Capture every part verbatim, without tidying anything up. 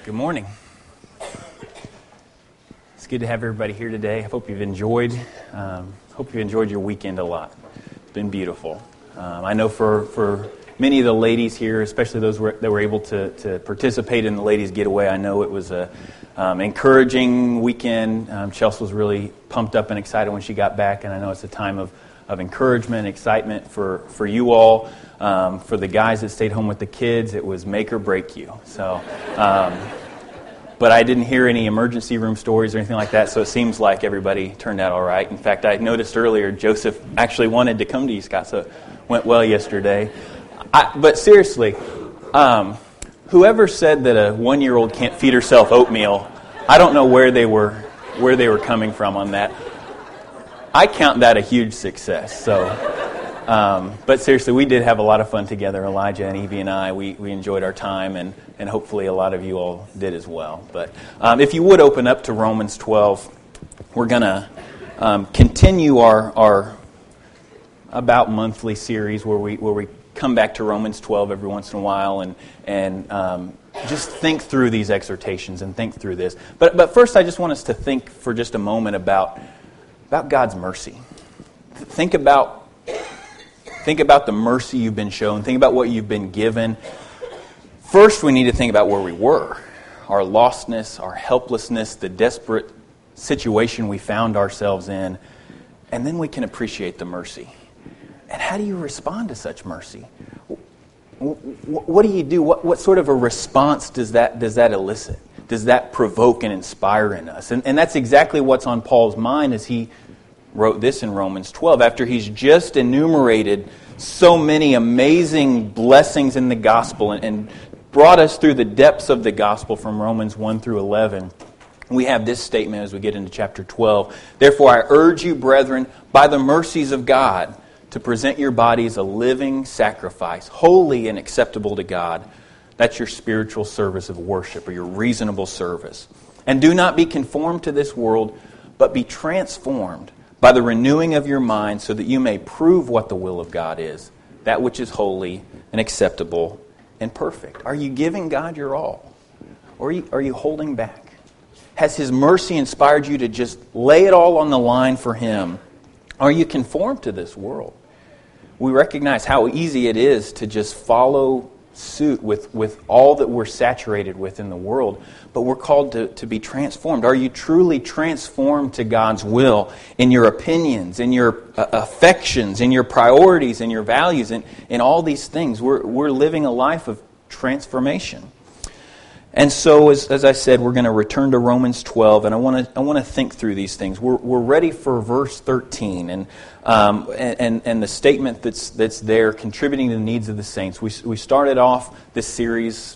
Good morning. It's good to have everybody here today. I hope you've enjoyed. Um, hope you enjoyed your weekend a lot. It's been beautiful. Um, I know for, for many of the ladies here, especially those were, that were able to, to participate in the ladies' getaway, I know it was a um, encouraging weekend. Um, Chelsea was really pumped up and excited when she got back, and I know it's a time of, of encouragement, excitement for, for you all. Um, for the guys that stayed home with the kids, it was make or break you. So, um, but I didn't hear any emergency room stories or anything like that, so it seems like everybody turned out all right. In fact, I noticed earlier Joseph actually wanted to come to you, Scott, so it went well yesterday. I, but seriously, um, whoever said that a one-year-old can't feed herself oatmeal, I don't know where they were where they were coming from on that. I count that a huge success. So. Um, but seriously, we did have a lot of fun together, Elijah and Evie and I. We, we enjoyed our time, and, and hopefully a lot of you all did as well. But um, if you would open up to Romans twelve, we're going to um, continue our our about monthly series where we where we come back to Romans twelve every once in a while and and um, just think through these exhortations and think through this. But but first, I just want us to think for just a moment about about God's mercy. Think about. Think about the mercy you've been shown. Think about what you've been given. First, we need to think about where we were. Our lostness, our helplessness, the desperate situation we found ourselves in. And then we can appreciate the mercy. And how do you respond to such mercy? What do you do? What, what sort of a response does that, does that elicit? Does that provoke and inspire in us? And, and that's exactly what's on Paul's mind as he wrote this in Romans twelve, after he's just enumerated so many amazing blessings in the gospel and, and brought us through the depths of the gospel from Romans one through eleven. We have this statement as we get into chapter twelve. Therefore, I urge you, brethren, by the mercies of God, to present your bodies a living sacrifice, holy and acceptable to God. That's your spiritual service of worship, or your reasonable service. And do not be conformed to this world, but be transformed by the renewing of your mind, so that you may prove what the will of God is, that which is holy and acceptable and perfect. Are you giving God your all? Or are you, are you holding back? Has His mercy inspired you to just lay it all on the line for Him? Are you conformed to this world? We recognize how easy it is to just follow suit with, with all that we're saturated with in the world, but we're called to, to be transformed. Are you truly transformed to God's will in your opinions, in your uh, affections, in your priorities, in your values, in, in all these things? We're, we're living a life of transformation. And so, as, as I said, we're going to return to Romans twelve, and I want to I want to think through these things. We're we're ready for verse thirteen, and um and and the statement that's that's there, contributing to the needs of the saints. We we started off this series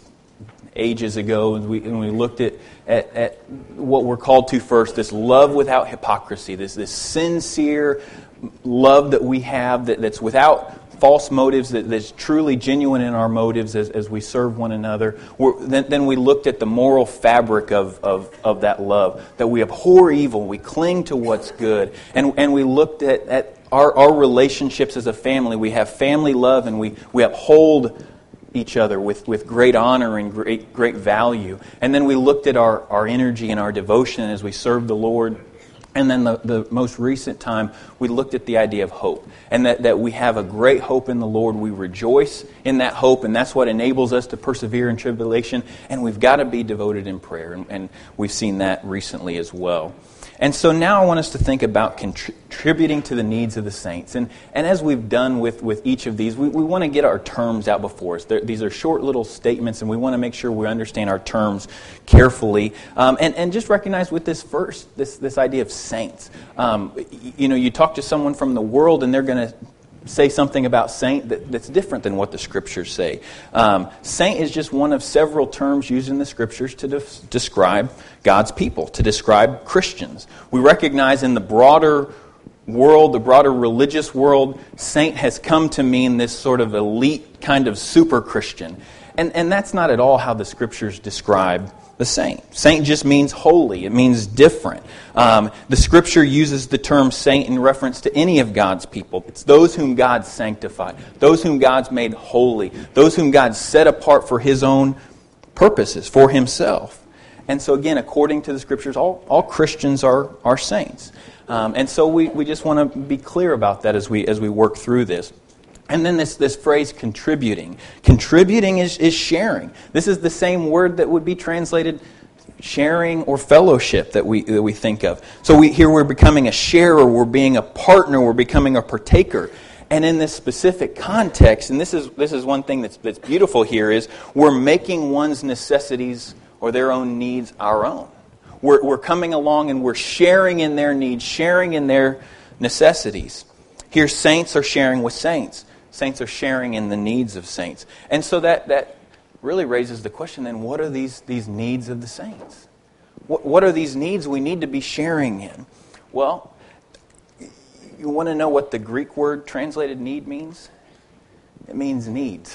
ages ago, and we and we looked at, at at what we're called to first: this love without hypocrisy, this this sincere love that we have that, that's without false motives, that, that's truly genuine in our motives as, as we serve one another. We're, then, then we looked at the moral fabric of, of, of that love, that we abhor evil, we cling to what's good, and, and we looked at, at our, our relationships as a family. We have family love, and we, we uphold each other with, with great honor and great, great value. And then we looked at our, our energy and our devotion as we serve the Lord. And then the, the most recent time, we looked at the idea of hope. And that, that we have a great hope in the Lord. We rejoice in that hope, and that's what enables us to persevere in tribulation. And we've got to be devoted in prayer. And, and we've seen that recently as well. And so now I want us to think about contributing to the needs of the saints. And and as we've done with, with each of these, we, we want to get our terms out before us. They're, these are short little statements, and we want to make sure we understand our terms carefully. Um, and, and just recognize with this first, this, this idea of saints. Um, you know, you talk to someone from the world, and they're going to say something about saint that, that's different than what the Scriptures say. Um, saint is just one of several terms used in the Scriptures to de- describe God's people, to describe Christians. We recognize in the broader world, the broader religious world, saint has come to mean this sort of elite kind of super Christian. And, and that's not at all how the Scriptures describe the saint. Saint just means holy. It means different. Um, the Scripture uses the term saint in reference to any of God's people. It's those whom God sanctified, those whom God's made holy, those whom God set apart for His own purposes for himself. And so again, according to the Scriptures, all, all Christians are, are saints. Um, and so we, we just want to be clear about that as we as we work through this. And then this, this phrase, contributing. Contributing is, is sharing. This is the same word that would be translated sharing or fellowship that we that we think of. So we here we're becoming a sharer, we're being a partner, we're becoming a partaker. And in this specific context, and this is this is one thing that's that's beautiful here, is we're making one's necessities or their own needs our own. We're we're coming along and we're sharing in their needs, sharing in their necessities. Here, saints are sharing with saints. Saints are sharing in the needs of saints. And so that, that really raises the question, then, what are these, these needs of the saints? What, what are these needs we need to be sharing in? Well, you want to know what the Greek word translated need means? It means needs.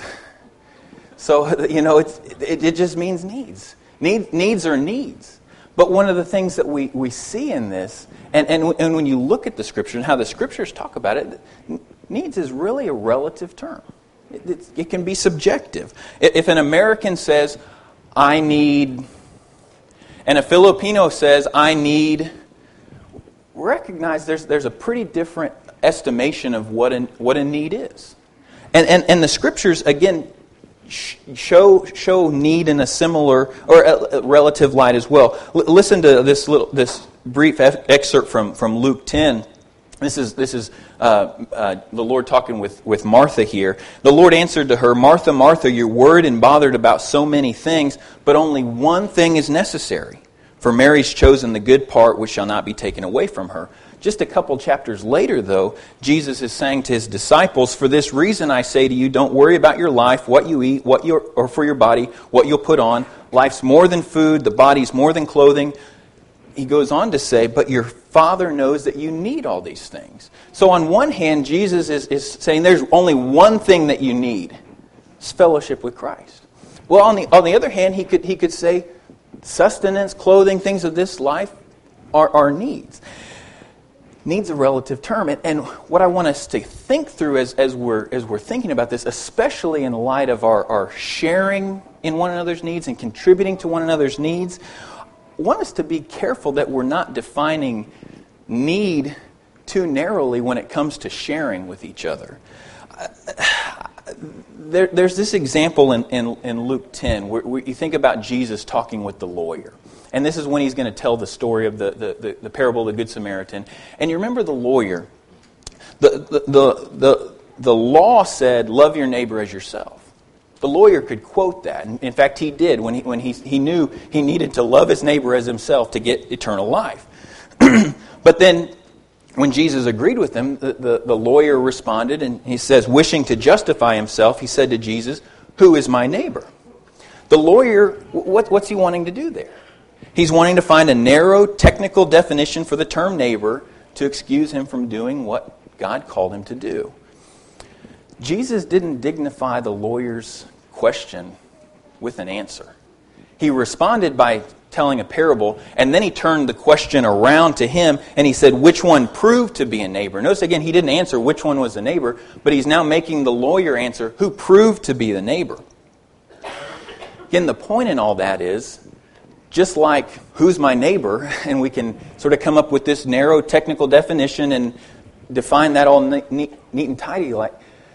So, you know, it's, it, it just means needs. Need, needs are needs. But one of the things that we, we see in this, and, and, and when you look at the Scripture and how the Scriptures talk about it, needs is really a relative term. It, it, it can be subjective. If an American says, I need, and a Filipino says, I need, recognize there's there's a pretty different estimation of what a, what a need is. And, and, and the Scriptures, again, show show need in a similar or a, a relative light as well. L- listen to this little this brief e- excerpt from, from Luke ten. This is this is uh, uh, the Lord talking with, with Martha here. The Lord answered to her, Martha, Martha, you're worried and bothered about so many things, but only one thing is necessary. For Mary's chosen the good part, which shall not be taken away from her. Just a couple chapters later, though, Jesus is saying to his disciples, for this reason I say to you, don't worry about your life, what you eat, what you or for your body, what you'll put on. Life's more than food, the body's more than clothing. He goes on to say, but your Father knows that you need all these things. So on one hand, Jesus is, is saying there's only one thing that you need. It's fellowship with Christ. Well, on the on the other hand, he could he could say sustenance, clothing, things of this life are, are needs. Needs a relative term. And, and what I want us to think through as, as we're as we're thinking about this, especially in light of our, our sharing in one another's needs and contributing to one another's needs, I want us to be careful that we're not defining need too narrowly when it comes to sharing with each other. There, there's this example in, in, in Luke ten where, where you think about Jesus talking with the lawyer. And this is when he's going to tell the story of the, the, the, the parable of the Good Samaritan. And you remember the lawyer. The, the, the, the, the law said, love your neighbor as yourself. The lawyer could quote that. In fact, he did when he when he, he knew he needed to love his neighbor as himself to get eternal life. But then when Jesus agreed with him, the, the, the lawyer responded, and he says, wishing to justify himself, he said to Jesus, who is my neighbor? The lawyer, what, what's he wanting to do there? He's wanting to find a narrow technical definition for the term neighbor to excuse him from doing what God called him to do. Jesus didn't dignify the lawyer's question with an answer. He responded by telling a parable, and then he turned the question around to him, and he said, which one proved to be a neighbor? Notice again, he didn't answer which one was the neighbor, but he's now making the lawyer answer, who proved to be the neighbor? Again, the point in all that is, just like who's my neighbor, and we can sort of come up with this narrow technical definition and define that all neat, neat, neat and tidy, like,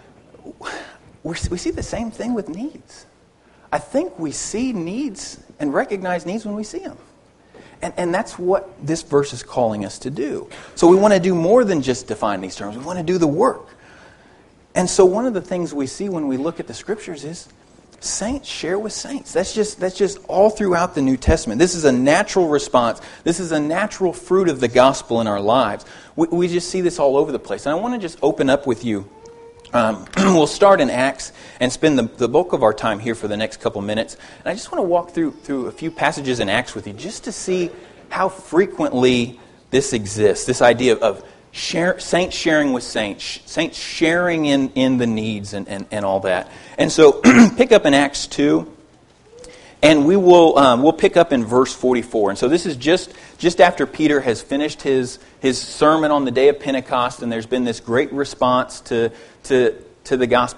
we see the same thing with needs. I think we see needs and recognize needs when we see them. And, and that's what this verse is calling us to do. So we want to do more than just define these terms. We want to do the work. And so one of the things we see when we look at the Scriptures is saints share with saints. That's just that's just all throughout the New Testament. This is a natural response. This is a natural fruit of the gospel in our lives. We, we just see this all over the place. And I want to just open up with you. Um, we'll start in Acts and spend the, the bulk of our time here for the next couple minutes. And I just want to walk through through a few passages in Acts with you just to see how frequently this exists. This idea of, of share, saints sharing with saints, saints sharing in, in the needs and, and, and all that. And so pick up in Acts two, and we will um, we'll pick up in verse forty-four. And so this is just just after Peter has finished his his sermon on the day of Pentecost, and there's been this great response to to to the gospel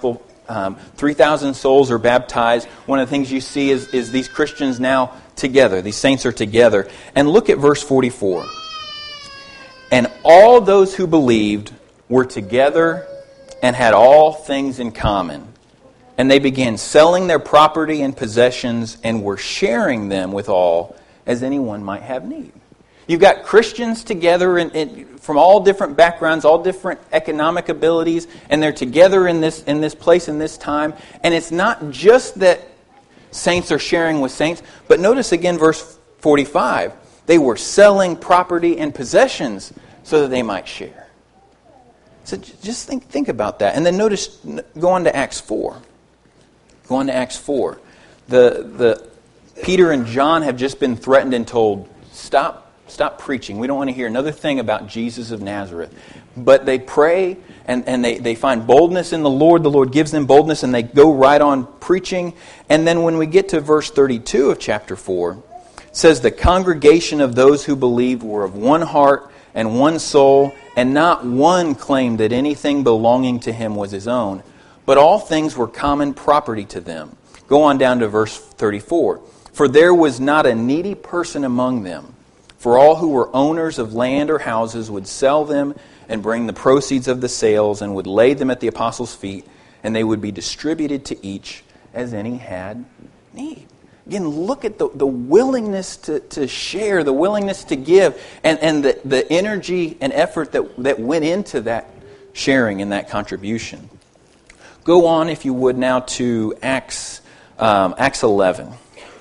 Um, three thousand souls are baptized. One of the things you see is, is these Christians now together. These saints are together. And look at verse forty-four. And all those who believed were together and had all things in common. And they began selling their property and possessions and were sharing them with all as anyone might have need. You've got Christians together in, in, from all different backgrounds, all different economic abilities, and they're together in this in this place, in this time. And it's not just that saints are sharing with saints, but notice again verse forty-five. They were selling property and possessions so that they might share. So just think think about that. And then notice, go on to Acts four. Go on to Acts four. The, the Peter and John have just been threatened and told, stop Stop preaching. We don't want to hear another thing about Jesus of Nazareth. But they pray and, and they, they find boldness in the Lord. The Lord gives them boldness and they go right on preaching. And then when we get to verse thirty-two of chapter four, it says, the congregation of those who believed were of one heart and one soul, and not one claimed that anything belonging to him was his own, but all things were common property to them. Go on down to verse thirty-four. For there was not a needy person among them. For all who were owners of land or houses would sell them and bring the proceeds of the sales and would lay them at the apostles' feet, and they would be distributed to each as any had need. Again, look at the, the willingness to, to share, the willingness to give, and, and the, the energy and effort that, that went into that sharing and that contribution. Go on, if you would, now to Acts, um, Acts eleven.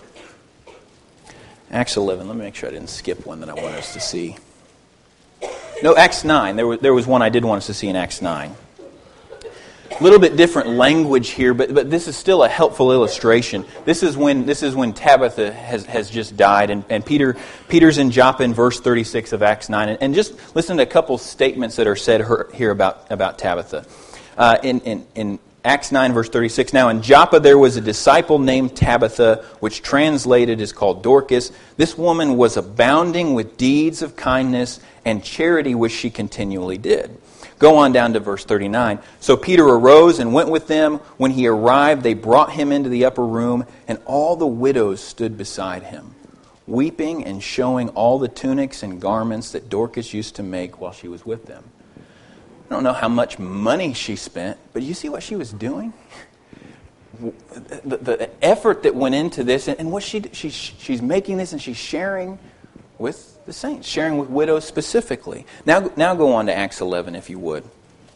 Acts eleven. Let me make sure I didn't skip one that I want us to see. No, Acts nine. There was, there was one I did want us to see in Acts nine. A little bit different language here, but, but this is still a helpful illustration. This is when this is when Tabitha has, has just died, and, and Peter Peter's in Joppa in verse thirty-six of Acts nine. And, and just listen to a couple statements that are said her, here about, about Tabitha. Uh, in, in, in Acts nine, verse thirty-six, now in Joppa there was a disciple named Tabitha, which translated is called Dorcas. This woman was abounding with deeds of kindness and charity which she continually did. Go on down to verse thirty-nine. So Peter arose and went with them. When he arrived, they brought him into the upper room, and all the widows stood beside him, weeping and showing all the tunics and garments that Dorcas used to make while she was with them. I don't know how much money she spent, but you see what she was doing? The, the effort that went into this, and what she she she's making this and she's sharing with the saints, sharing with widows specifically. Now, now go on to Acts eleven, if you would.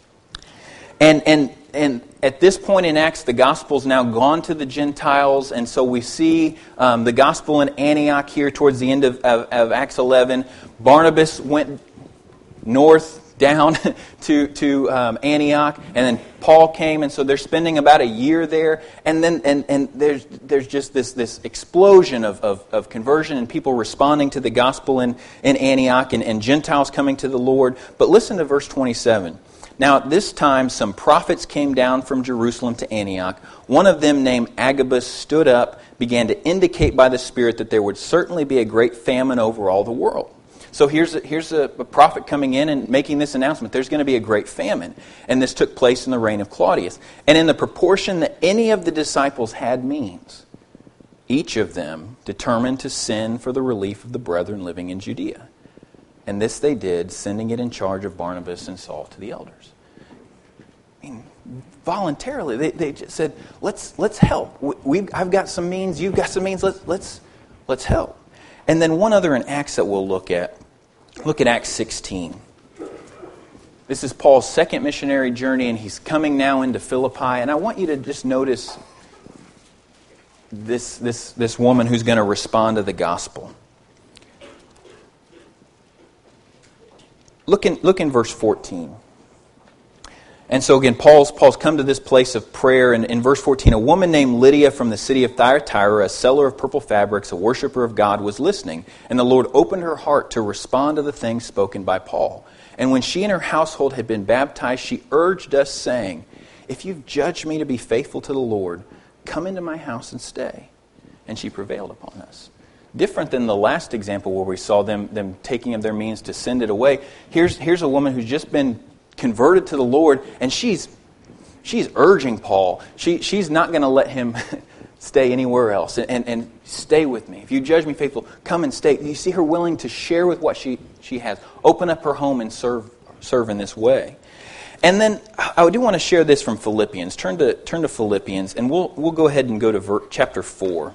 And and and at this point in Acts, the gospel's now gone to the Gentiles, and so we see um, the gospel in Antioch here towards the end of, of, of Acts eleven. Barnabas went north down to to um, Antioch, and then Paul came, and so they're spending about a year there, and then and, and there's there's just this this explosion of, of, of conversion and people responding to the gospel in, in Antioch, and, and Gentiles coming to the Lord. But listen to verse twenty-seven. Now at this time some prophets came down from Jerusalem to Antioch. One of them, named Agabus, stood up, began to indicate by the Spirit that there would certainly be a great famine over all the world. So here's a, here's a, a prophet coming in and making this announcement. There's going to be a great famine. And this took place in the reign of Claudius. And in the proportion that any of the disciples had means, each of them determined to send for the relief of the brethren living in Judea. And this they did, sending it in charge of Barnabas and Saul to the elders. I mean, voluntarily, they, they just said, let's let's help. We've, I've got some means, you've got some means, let's let's let's help. And then one other in Acts that we'll look at. Look at Acts sixteen. This is Paul's second missionary journey, and he's coming now into Philippi. And I want you to just notice this, this, this woman who's going to respond to the gospel. Look in, look in verse fourteen. And so again, Paul's, Paul's come to this place of prayer. And in verse fourteen, a woman named Lydia from the city of Thyatira, a seller of purple fabrics, a worshiper of God, was listening. And the Lord opened her heart to respond to the things spoken by Paul. And when she and her household had been baptized, she urged us, saying, if you've judged me to be faithful to the Lord, come into my house and stay. And she prevailed upon us. Different than the last example where we saw them, them taking of their means to send it away. Here's, here's a woman who's just been converted to the Lord, and she's she's urging Paul. She, she's not going to let him stay anywhere else and, and, and stay with me. If you judge me faithful, come and stay. You see her willing to share with what she, she has. Open up her home and serve serve in this way. And then I do want to share this from Philippians. Turn to turn to Philippians, and we'll we'll go ahead and go to ver, chapter four.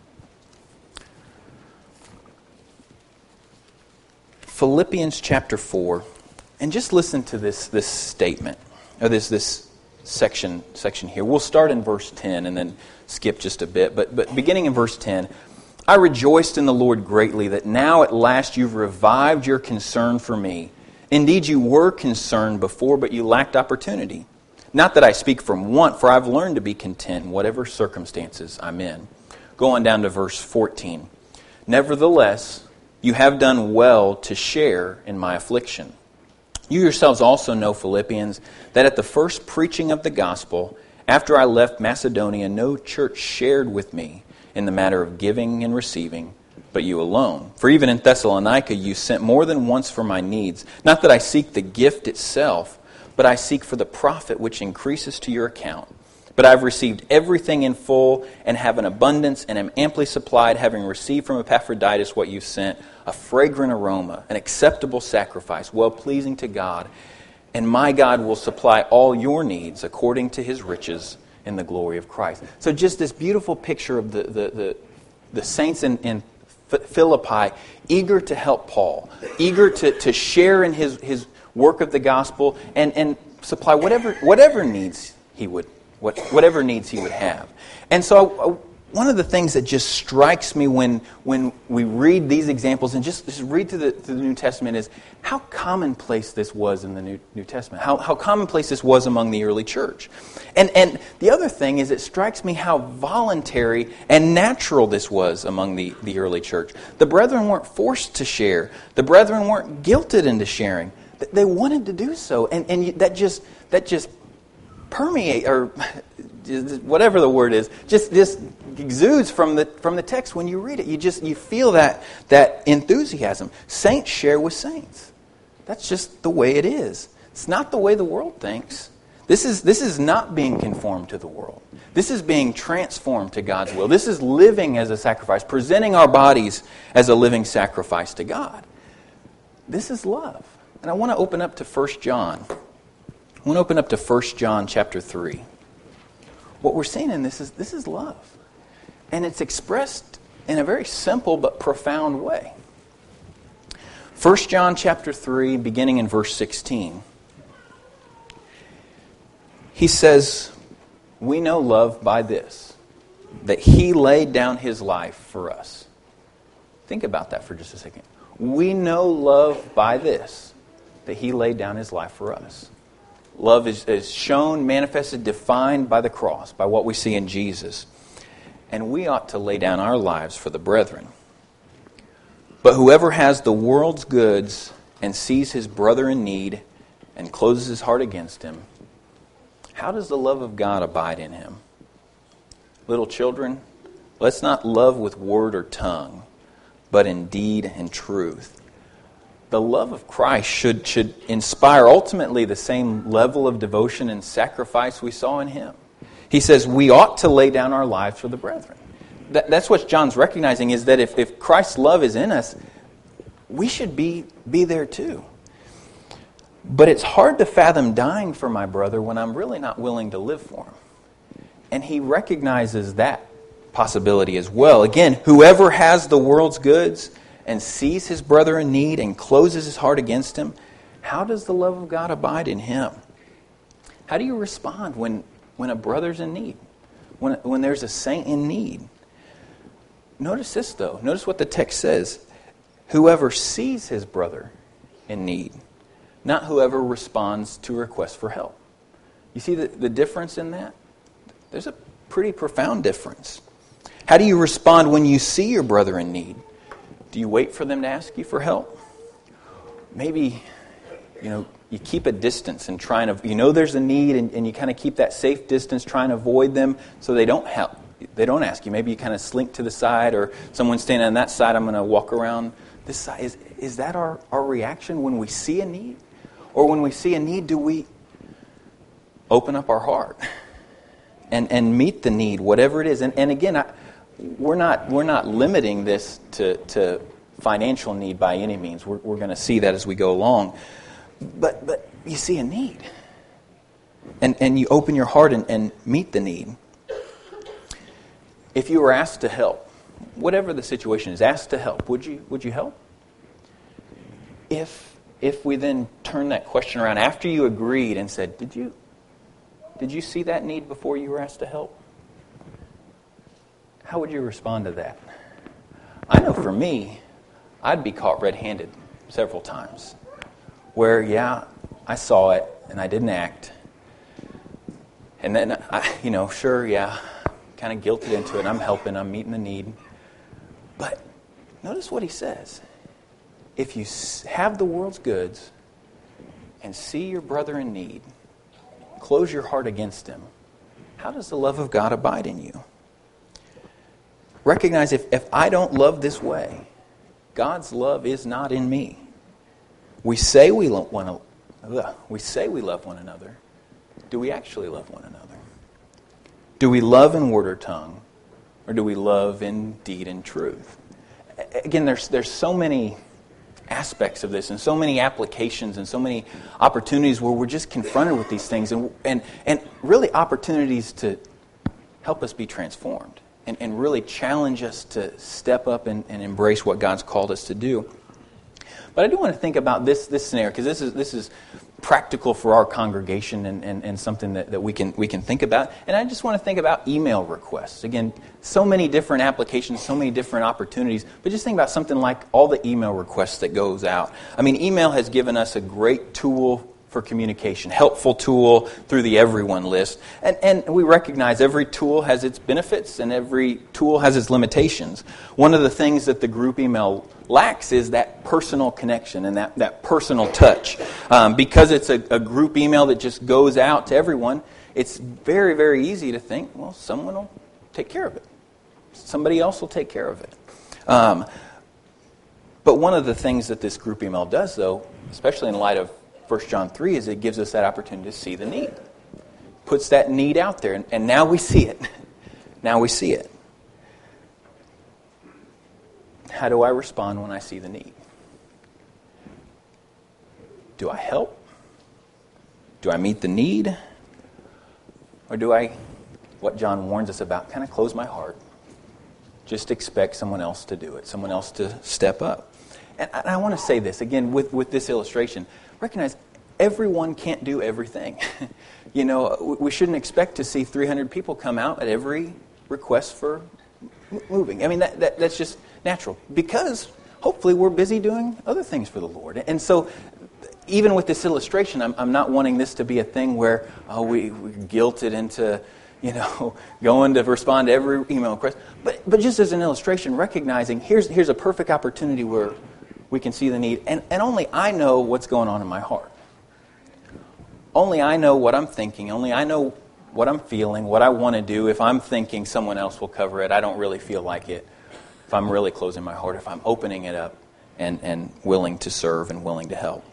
Philippians chapter four, and just listen to this this statement, or this this section section here. We'll start in verse ten and then skip just a bit. But but beginning in verse ten, I rejoiced in the Lord greatly that now at last you've revived your concern for me. Indeed, you were concerned before, but you lacked opportunity. Not that I speak from want, for I've learned to be content in whatever circumstances I'm in. Go on down to verse fourteen. Nevertheless, you have done well to share in my affliction. You yourselves also know, Philippians, that at the first preaching of the gospel, after I left Macedonia, no church shared with me in the matter of giving and receiving, but you alone. For even in Thessalonica you sent more than once for my needs. Not that I seek the gift itself, but I seek for the profit which increases to your account. But I've received everything in full, and have an abundance, and am amply supplied, having received from Epaphroditus what you sent, a fragrant aroma, an acceptable sacrifice, well-pleasing to God. And my God will supply all your needs according to His riches in the glory of Christ. So just this beautiful picture of the the, the, the saints in, in Philippi, eager to help Paul, eager to, to share in his, his work of the gospel and, and supply whatever whatever needs he would what whatever needs he would have. And so uh, one of the things that just strikes me when when we read these examples and just, just read through the, through the New Testament is how commonplace this was in the New, New Testament, how, how commonplace this was among the early church. And and the other thing is it strikes me how voluntary and natural this was among the, the early church. The brethren weren't forced to share. The brethren weren't guilted into sharing. They wanted to do so. And, and that just that just permeate or whatever the word is, just just exudes from the from the text when you read it. You just you feel that that enthusiasm. Saints share with saints. That's just the way it is. It's not the way the world thinks. This is this is not being conformed to the world. This is being transformed to God's will. This is living as a sacrifice, presenting our bodies as a living sacrifice to God. This is love. And I want to open up to First John. I want to open up to First John chapter three. What we're seeing in this is this is love. And it's expressed in a very simple but profound way. First John chapter three, beginning in verse sixteen. He says, we know love by this, that He laid down His life for us. Think about that for just a second. We know love by this, that He laid down His life for us. Love is, is shown, manifested, defined by the cross, by what we see in Jesus. And we ought to lay down our lives for the brethren. But whoever has the world's goods and sees his brother in need and closes his heart against him, how does the love of God abide in him? Little children, let's not love with word or tongue, but in deed and truth. The love of Christ should, should inspire ultimately the same level of devotion and sacrifice we saw in Him. He says we ought to lay down our lives for the brethren. That, that's what John's recognizing, is that if, if Christ's love is in us, we should be, be there too. But it's hard to fathom dying for my brother when I'm really not willing to live for him. And he recognizes that possibility as well. Again, whoever has the world's goods and sees his brother in need and closes his heart against him, how does the love of God abide in him? How do you respond when, when a brother's in need? When, when there's a saint in need? Notice this though. Notice what the text says. Whoever sees his brother in need, not whoever responds to a request for help. You see the, the difference in that? There's a pretty profound difference. How do you respond when you see your brother in need? Do you wait for them to ask you for help? Maybe, you know, you keep a distance and try and, you know there's a need and, and you kind of keep that safe distance, trying to avoid them so they don't help. They don't ask you. Maybe you kind of slink to the side, or someone's standing on that side, I'm going to walk around this side. Is, is that our, our reaction when we see a need? Or when we see a need, do we open up our heart and, and meet the need, whatever it is. And, and again, I, we're not we're not limiting this to, to financial need by any means. We're, we're going to see that as we go along. But but you see a need. And and you open your heart and, and meet the need. If you were asked to help, whatever the situation is, asked to help, would you would you help? If if we then turn that question around after you agreed and said, Did you did you see that need before you were asked to help? How would you respond to that? I know for me, I'd be caught red-handed several times. Where, yeah, I saw it and I didn't act. And then, I, you know, sure, yeah, kind of guilted into it. I'm helping, I'm meeting the need. But notice what he says. If you have the world's goods and see your brother in need, close your heart against him, how does the love of God abide in you? Recognize if, if I don't love this way, God's love is not in me. We say we love one, we say we love one another. Do we actually love one another? Do we love in word or tongue? Or do we love in deed and truth? Again, there's there's so many aspects of this and so many applications and so many opportunities where we're just confronted with these things and and, and really opportunities to help us be transformed and, and really challenge us to step up and, and embrace what God's called us to do. But I do want to think about this this scenario because this is this is practical for our congregation and, and, and something that, that we can we can think about. And I just want to think about email requests. Again, so many different applications, so many different opportunities. But just think about something like all the email requests that goes out. I mean, email has given us a great tool for communication, helpful tool through the everyone list. And, and we recognize every tool has its benefits and every tool has its limitations. One of the things that the group email lacks is that personal connection and that, that personal touch. Um, because it's a, a group email that just goes out to everyone, it's very, very easy to think, well, someone will take care of it. Somebody else will take care of it. Um, but one of the things that this group email does, though, especially in light of First John three, is it gives us that opportunity to see the need. Puts that need out there, and, and now we see it. Now we see it. How do I respond when I see the need? Do I help? Do I meet the need? Or do I, what John warns us about, kind of close my heart? Just expect someone else to do it, someone else to step up. And I want to say this, again, with, with this illustration. Recognize everyone can't do everything. You know, we shouldn't expect to see three hundred people come out at every request for moving. I mean, that, that that's just natural. Because hopefully we're busy doing other things for the Lord. And so even with this illustration, I'm, I'm not wanting this to be a thing where oh, we, we're guilted into, you know, going to respond to every email request. But but just as an illustration, recognizing here's here's a perfect opportunity where we can see the need. And, and only I know what's going on in my heart. Only I know what I'm thinking. Only I know what I'm feeling, what I want to do. If I'm thinking someone else will cover it, I don't really feel like it. If I'm really closing my heart, if I'm opening it up and, and willing to serve and willing to help.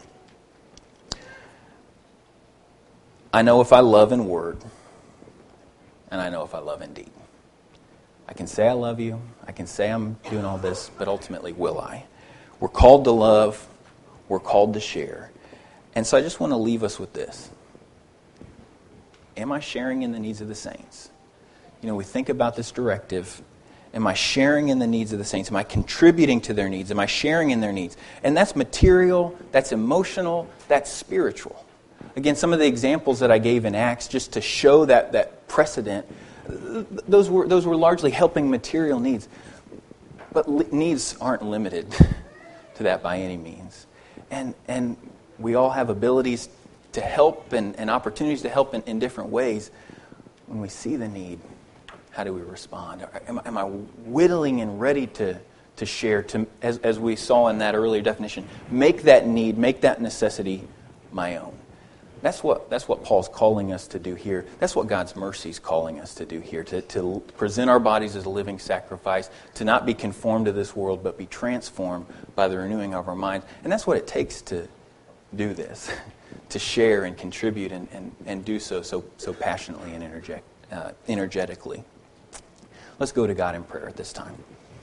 I know if I love in word, and I know if I love in deed. I can say I love you. I can say I'm doing all this, but ultimately, will I? We're called to love. We're called to share. And so I just want to leave us with this. Am I sharing in the needs of the saints? You know, we think about this directive. Am I sharing in the needs of the saints? Am I contributing to their needs? Am I sharing in their needs? And that's material, that's emotional, that's spiritual. Again, some of the examples that I gave in Acts, just to show that, that precedent, those were, those were largely helping material needs. But li- needs aren't limited to that by any means. And and we all have abilities to help and, and opportunities to help in, in different ways. When we see the need, how do we respond? Am, am I whittling and ready to, to share, to as, as we saw in that earlier definition, make that need, make that necessity my own? That's what that's what Paul's calling us to do here. That's what God's mercy is calling us to do here, to, to present our bodies as a living sacrifice, to not be conformed to this world, but be transformed by the renewing of our minds. And that's what it takes to do this, to share and contribute and, and, and do so so so passionately and energet, uh, energetically. Let's go to God in prayer at this time.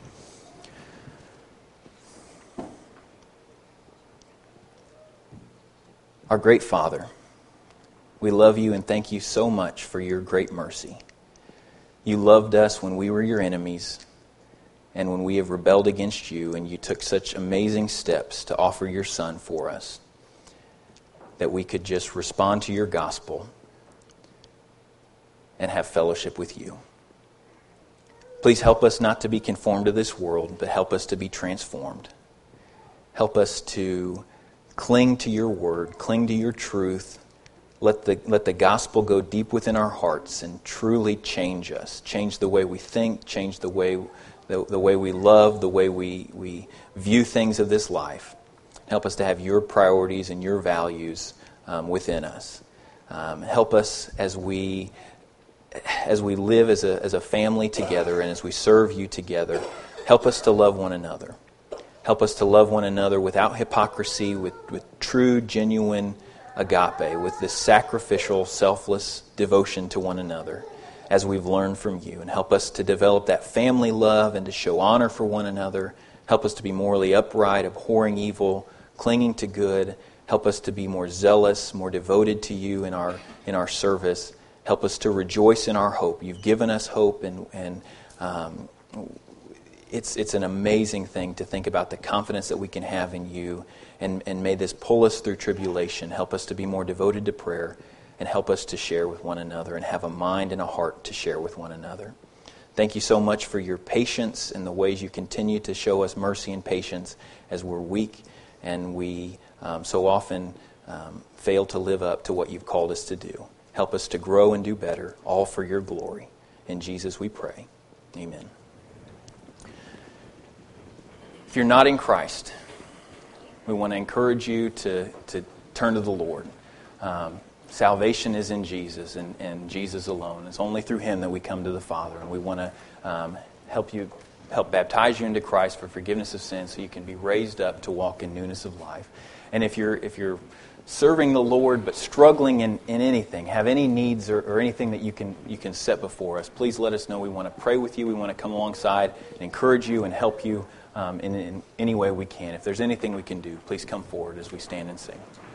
Our great Father, we love you and thank you so much for your great mercy. You loved us when we were your enemies and when we have rebelled against you, and you took such amazing steps to offer your Son for us that we could just respond to your gospel and have fellowship with you. Please help us not to be conformed to this world, but help us to be transformed. Help us to cling to your word, cling to your truth. Let the, let the gospel go deep within our hearts and truly change us. Change the way we think, change the way the, the way we love, the way we, we view things of this life. Help us to have your priorities and your values um, within us. Um, help us as we as we live as a as a family together and as we serve you together. Help us to love one another. Help us to love one another without hypocrisy, with, with true, genuine agape, with this sacrificial, selfless devotion to one another, as we've learned from you. And help us to develop that family love and to show honor for one another. Help us to be morally upright, abhorring evil, clinging to good. Help us to be more zealous, more devoted to you in our in our service. Help us to rejoice in our hope. You've given us hope, and and um, it's it's an amazing thing to think about the confidence that we can have in you. And, and may this pull us through tribulation. Help us to be more devoted to prayer, and help us to share with one another and have a mind and a heart to share with one another. Thank you so much for your patience and the ways you continue to show us mercy and patience as we're weak and we um, so often um, fail to live up to what you've called us to do. Help us to grow and do better, all for your glory. In Jesus we pray. Amen. If you're not in Christ, we want to encourage you to, to turn to the Lord. Um, salvation is in Jesus and, and Jesus alone. It's only through Him that we come to the Father. And we want to um, help you, help baptize you into Christ for forgiveness of sins so you can be raised up to walk in newness of life. And if you're if you're serving the Lord but struggling in, in anything, have any needs or, or anything that you can you can set before us, please let us know. We want to pray with you. We want to come alongside and encourage you and help you Um, in, in any way we can. If there's anything we can do, please come forward as we stand and sing.